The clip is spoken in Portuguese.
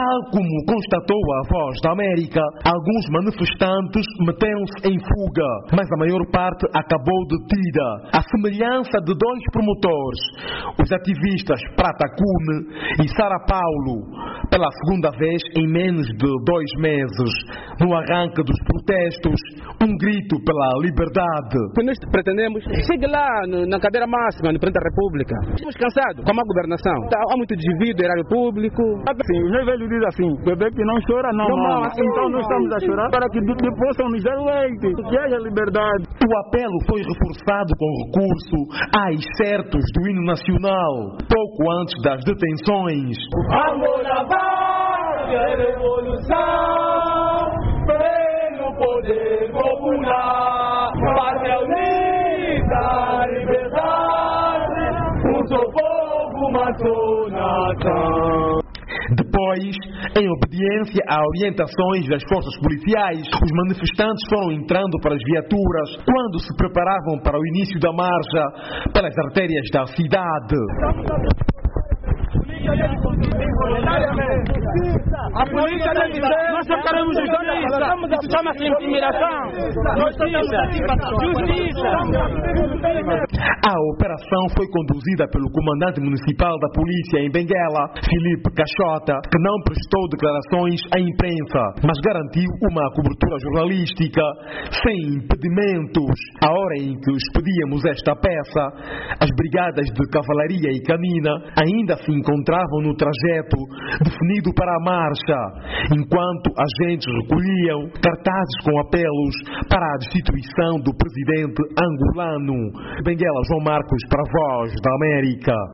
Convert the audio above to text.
Tal como constatou a Voz da América, alguns manifestantes meteram-se em fuga, mas a maior parte acabou detida. À semelhança de dois promotores, os ativistas Prata Cune e Sara Paulo, pela segunda vez em menos de 2 meses. No arranque dos protestos, um grito pela liberdade. O que nós pretendemos chegue lá na cadeira máxima, no presidente da República. Estamos cansados com a má governação. Há muito desvio do erário público. Sim, os velhos dizem assim, bebê que não chora não mama. Então nós estamos a chorar para que possam nos dar leite, que haja liberdade. O apelo foi reforçado com recurso a excertos do hino nacional, pouco antes das detenções. Angola vai a revolução, pleno poder popular, pátria unida, liberdade, um só povo, uma só nação. Depois, em obediência a orientações das forças policiais, os manifestantes foram entrando para as viaturas quando se preparavam para o início da marcha pelas artérias da cidade. A polícia deve ser, nós só queremos justiça. Chama-se intimidação. Justiça. A operação foi conduzida pelo comandante municipal da polícia em Benguela, Filipe Cachota, que não prestou declarações à imprensa, mas garantiu uma cobertura jornalística sem impedimentos. À hora em que expedíamos esta peça, as brigadas de cavalaria e canina ainda se encontravam no trajeto definido para a marcha, enquanto agentes recolhiam cartazes com apelos para a destituição do presidente angolano. Benguela, João Marcos, para a Voz da América.